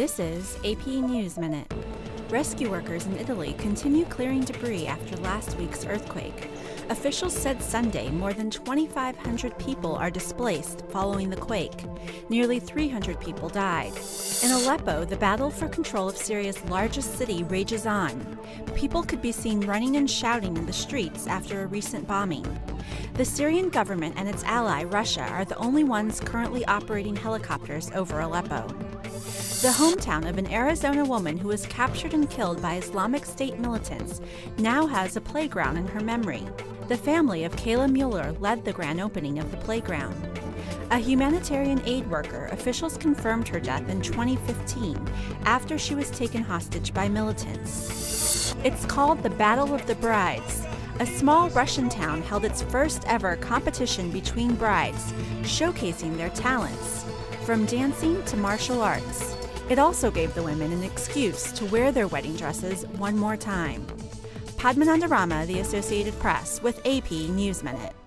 This is AP News Minute. Rescue workers in Italy continue clearing debris after last week's earthquake. Officials said Sunday more than 2,500 people are displaced following the quake. Nearly 300 people died. In Aleppo, the battle for control of Syria's largest city rages on. People could be seen running and shouting in the streets after a recent bombing. The Syrian government and its ally, Russia, are the only ones currently operating helicopters over Aleppo. The hometown of an Arizona woman who was captured and killed by Islamic State militants now has a playground in her memory. The family of Kayla Mueller led the grand opening of the playground. A humanitarian aid worker, officials confirmed her death in 2015 after she was taken hostage by militants. It's called the Battle of the Brides. A small Russian town held its first ever competition between brides, showcasing their talents, from dancing to martial arts. It also gave the women an excuse to wear their wedding dresses one more time. Padmananda Rama, The Associated Press, with AP News Minute.